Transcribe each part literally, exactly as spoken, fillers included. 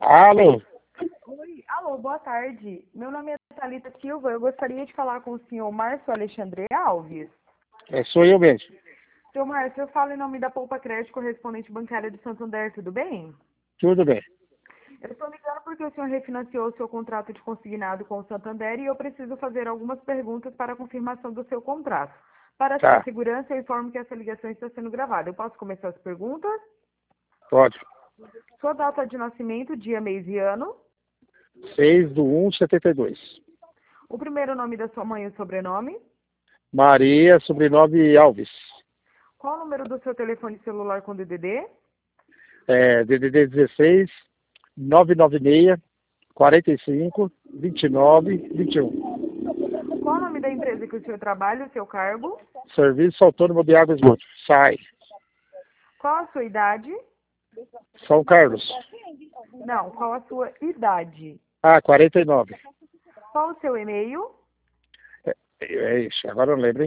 Alô? Oi, alô, boa tarde. Meu nome é Thalita Silva. Eu gostaria de falar com o senhor Márcio Alexandre Alves. É, sou eu mesmo. Senhor Márcio, eu falo em nome da Poupa Crédito, correspondente bancária de Santander, tudo bem? Tudo bem. Eu estou ligando porque o senhor refinanciou o seu contrato de consignado com o Santander e eu preciso fazer algumas perguntas para a confirmação do seu contrato. Para sua Tá, segurança, eu informo que essa ligação está sendo gravada. Eu posso começar as perguntas? pode. Sua data de nascimento, dia, mês e ano. seis do um de setenta e dois. O primeiro nome da sua mãe e o sobrenome. Maria, sobrenome Alves. Qual o número do seu telefone celular com D D D? É, D D D dezesseis, nove nove seis, quarenta e cinco, vinte e nove, vinte e um. Qual o nome da empresa que o senhor trabalha, o seu cargo? Serviço Autônomo de Água e Esgoto. Sai. Qual a sua idade? São Carlos. Não, qual a sua idade? Ah, quarenta e nove. Qual o seu e-mail? É, é isso, agora eu lembro, hein?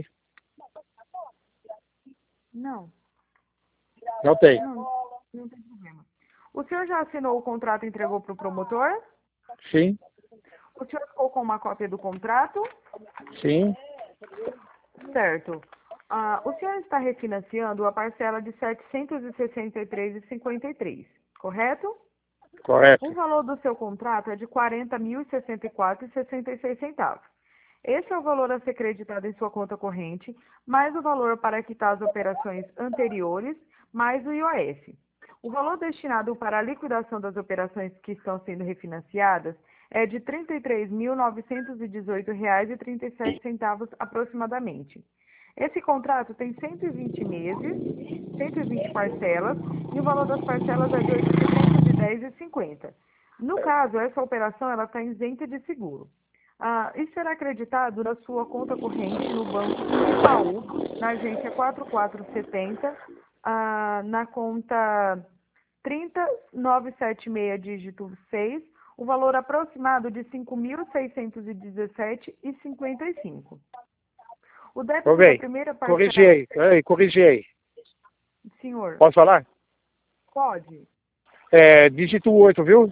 Não, Não tem. não, não tem problema. O senhor já assinou o contrato e entregou para o promotor? Sim, O senhor ficou com uma cópia do contrato? sim, Certo. Ah, o senhor está refinanciando a parcela de setecentos e sessenta e três reais e cinquenta e três centavos, correto? correto. O valor do seu contrato é de quarenta mil e sessenta e quatro reais e sessenta e seis centavos. Esse é o valor a ser creditado em sua conta corrente, mais o valor para quitar as operações anteriores, mais o I O F. O valor destinado para a liquidação das operações que estão sendo refinanciadas é de trinta e três mil novecentos e dezoito reais e trinta e sete centavos aproximadamente. Esse contrato tem cento e vinte meses, cento e vinte parcelas, e o valor das parcelas é de oitocentos e dez reais e cinquenta centavos. No caso, essa operação ela está isenta de seguro. Ah, isso será acreditado na sua conta corrente no Banco Itaú, na agência quatro quatro sete zero, ah, na conta trinta nove sete seis, dígito seis, o valor aproximado de cinco mil seiscentos e dezessete reais e cinquenta e cinco centavos. O débito da Ok, primeira corrigi parcela... aí. Ei, corrigi aí. Senhor, Posso falar? pode? É, dígito oito, viu?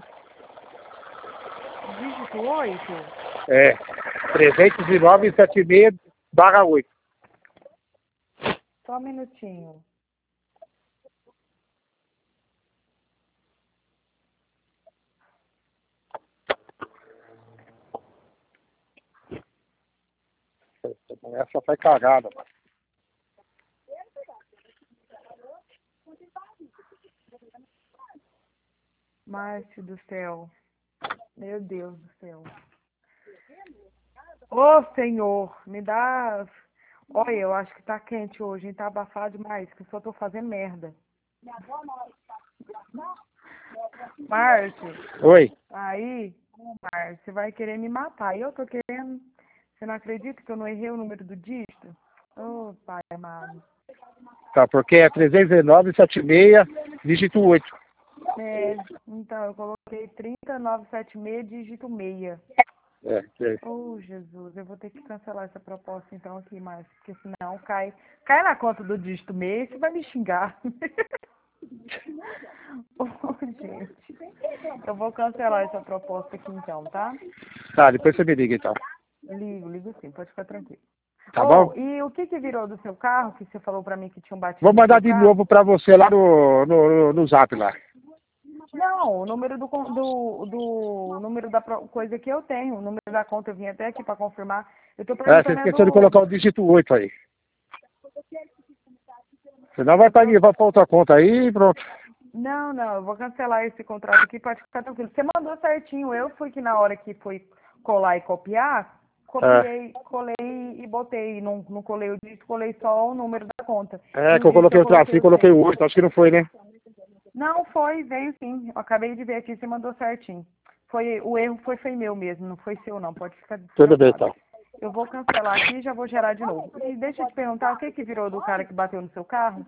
Dígito oito? É, trezentos e nove, setenta e seis, barra oito. Só um minutinho. Essa foi cagada, mano. Márcio do céu. Meu Deus do céu. Ô, Senhor, me dá... Olha, eu acho que tá quente hoje, hein? Tá abafado demais, que eu só tô fazendo merda. Márcio, Oi. aí, Márcio, você vai querer me matar. E eu tô querendo... Você não acredita que eu não errei o número do dígito? Ô, pai amado. Tá, porque é trezentos e nove, setenta e seis, dígito oito. É, então, eu coloquei trinta nove sete seis, dígito seis. É, é. Oh, Jesus, eu vou ter que cancelar essa proposta então aqui, Márcio, porque senão cai, cai na conta do dígito seis, você vai me xingar. Oh, gente, eu vou cancelar essa proposta aqui então, tá? Tá, depois você me liga então. Ligo, ligo sim, pode ficar tranquilo. Tá Oh, bom? e o que que virou do seu carro, que você falou pra mim que tinham batido Vou no mandar seu de carro? novo pra você lá no, no, no zap lá. Não, o número do, con- do, do o número da pro- coisa que eu tenho, o número da conta, eu vim até aqui pra confirmar. Eu tô É, você perguntando é esqueceu de do... colocar o dígito oito aí. Senão vai pra, vai pra outra conta aí e pronto. Não, não, eu vou cancelar esse contrato aqui, pode ficar tranquilo. Você mandou certinho, eu fui que na hora que fui colar e copiar, É, copiei, colei e botei, não, não colei o dígito, colei só o número da conta. é E que o eu dígito coloquei eu o coloquei tracinho, o coloquei seis. o oito, acho que não foi, né? Não, foi, veio sim, eu acabei de ver aqui, você mandou certinho. Foi, o erro foi, foi meu mesmo, não foi seu não, pode ficar Tudo bem descansado. então. Eu vou cancelar aqui e já vou gerar de novo. E deixa eu te perguntar, o que que virou do cara que bateu no seu carro?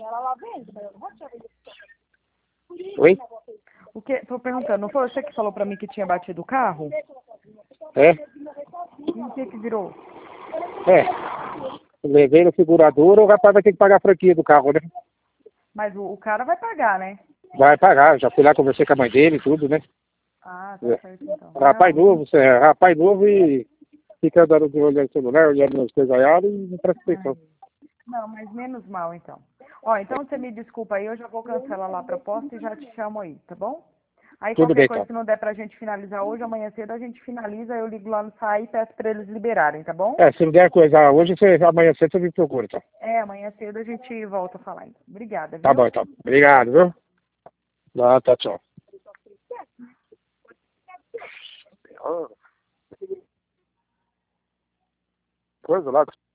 Oi? O que? Tô perguntando, não foi você que falou pra mim que tinha batido o carro? É? E o que que virou? É. Levei no segurador, o rapaz vai ter que pagar a franquia do carro, né? Mas o, o cara vai pagar, né? Vai pagar, já fui lá, conversei com a mãe dele e tudo, né? Ah, tá certo então. Rapaz Não, novo, você é rapaz novo e fica andando de olhando no celular, olhando nas coisas aiadas e não presta atenção. não, mas menos mal então. Ó, então você me desculpa aí, eu já vou cancelar lá a proposta e já te chamo aí, tá bom? Aí Tudo qualquer bem, coisa então. que não der pra gente finalizar hoje, amanhã cedo a gente finaliza, eu ligo lá no S A I e peço pra eles liberarem, tá bom? É, se não der coisa hoje, você, amanhã cedo você me procura, então. É, amanhã cedo a gente volta a falar então. Obrigada, Tá bom, viu? então. Obrigado, viu? Ah, tá, tchau. Coisa lá.